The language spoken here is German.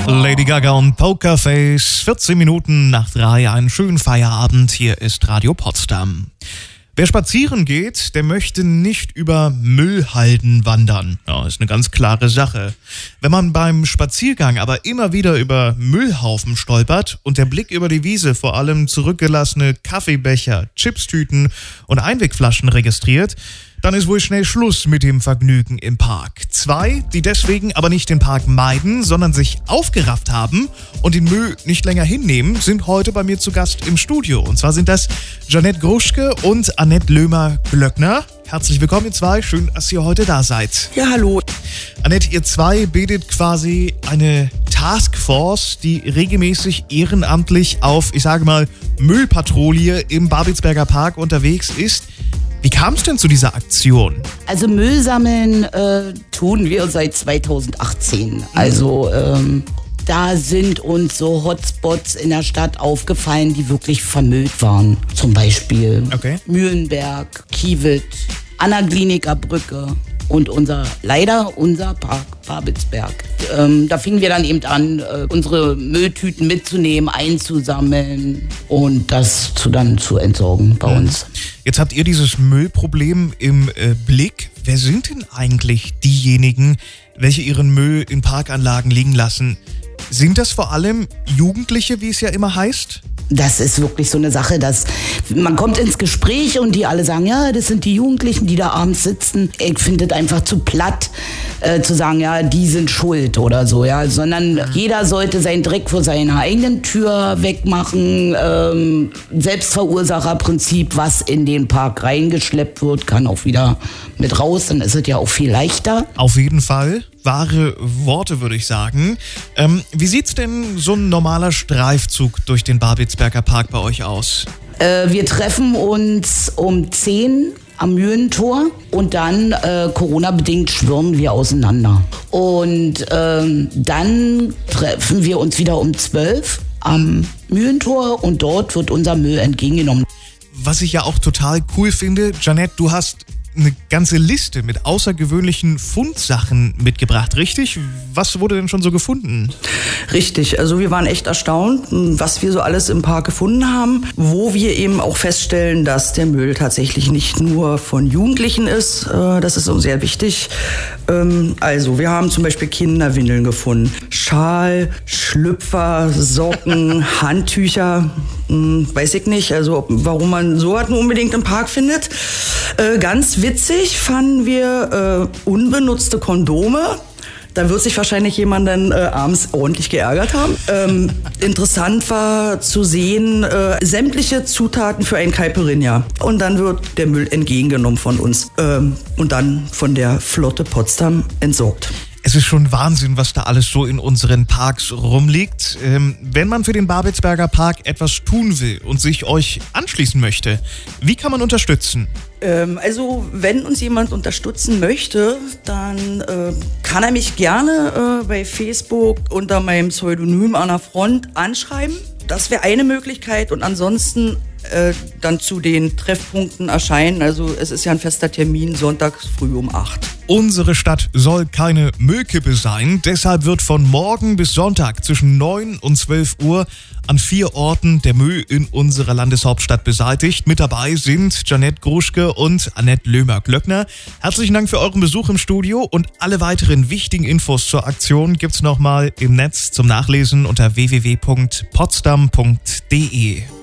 Lady Gaga und Pokerface, 14 Minuten nach 3, einen schönen Feierabend, hier ist Radio Potsdam. Wer spazieren geht, der möchte nicht über Müllhalden wandern. Ja, ist eine ganz klare Sache. Wenn man beim Spaziergang aber immer wieder über Müllhaufen stolpert und der Blick über die Wiese vor allem zurückgelassene Kaffeebecher, Chipstüten und Einwegflaschen registriert, dann ist wohl schnell Schluss mit dem Vergnügen im Park. 2, die deswegen aber nicht den Park meiden, sondern sich aufgerafft haben und den Müll nicht länger hinnehmen, sind heute bei mir zu Gast im Studio. Und zwar sind das Jeanette Gruschke und Annette Lömer-Glöckner. Herzlich willkommen, ihr zwei. Schön, dass ihr heute da seid. Ja, hallo. Annette, ihr zwei bildet quasi eine Taskforce, die regelmäßig ehrenamtlich auf, ich sage mal, Müllpatrouille im Babelsberger Park unterwegs ist. Wie kam es denn zu dieser Aktion? Also Müll sammeln tun wir seit 2018. Also da sind uns so Hotspots in der Stadt aufgefallen, die wirklich vermüllt waren. Zum Beispiel Mühlenberg, Kiewit, Anna-Kliniker Brücke und unser Park Babelsberg. Da fingen wir dann eben an, unsere Mülltüten mitzunehmen, einzusammeln und das dann zu entsorgen bei uns. Jetzt habt ihr dieses Müllproblem im Blick. Wer sind denn eigentlich diejenigen, welche ihren Müll in Parkanlagen liegen lassen? Sind das vor allem Jugendliche, wie es ja immer heißt? Das ist wirklich so eine Sache, dass man kommt ins Gespräch und die alle sagen, ja, das sind die Jugendlichen, die da abends sitzen. Ich finde es einfach zu platt, zu sagen, ja, die sind schuld oder so, ja, sondern jeder sollte seinen Dreck vor seiner eigenen Tür wegmachen. Selbstverursacherprinzip, was in den Park reingeschleppt wird, kann auch wieder mit raus, dann ist es ja auch viel leichter. Auf jeden Fall. Wahre Worte, würde ich sagen. Wie sieht's denn so ein normaler Streifzug durch den Babelsberger Park bei euch aus? Wir treffen uns um 10 am Mühlentor und dann, Corona-bedingt, schwirren wir auseinander. Und dann treffen wir uns wieder um 12 am Mühlentor und dort wird unser Müll entgegengenommen. Was ich ja auch total cool finde, Jeanette, du hast eine ganze Liste mit außergewöhnlichen Fundsachen mitgebracht, richtig? Was wurde denn schon so gefunden? Richtig, also wir waren echt erstaunt, was wir so alles im Park gefunden haben, wo wir eben auch feststellen, dass der Müll tatsächlich nicht nur von Jugendlichen ist, das ist uns sehr wichtig. Also wir haben zum Beispiel Kinderwindeln gefunden, Schal, Schlüpfer, Socken, Handtücher, weiß ich nicht, also warum man so was nur unbedingt im Park findet. Ganz witzig fanden wir unbenutzte Kondome. Da wird sich wahrscheinlich jemand dann abends ordentlich geärgert haben. Interessant war zu sehen, sämtliche Zutaten für ein Caipirinha. Und dann wird der Müll entgegengenommen von uns und dann von der Flotte Potsdam entsorgt. Es ist schon Wahnsinn, was da alles so in unseren Parks rumliegt. Wenn man für den Babelsberger Park etwas tun will und sich euch anschließen möchte, wie kann man unterstützen? Also wenn uns jemand unterstützen möchte, dann kann er mich gerne bei Facebook unter meinem Pseudonym Anna Front anschreiben. Das wäre eine Möglichkeit und ansonsten dann zu den Treffpunkten erscheinen. Also es ist ja ein fester Termin, sonntags früh um 8. Unsere Stadt soll keine Müllkippe sein, deshalb wird von morgen bis Sonntag zwischen 9 und 12 Uhr an 4 Orten der Müll in unserer Landeshauptstadt beseitigt. Mit dabei sind Jeanette Gruschke und Annette Lömer-Glöckner. Herzlichen Dank für euren Besuch im Studio und alle weiteren wichtigen Infos zur Aktion gibt's nochmal im Netz zum Nachlesen unter www.potsdam.de.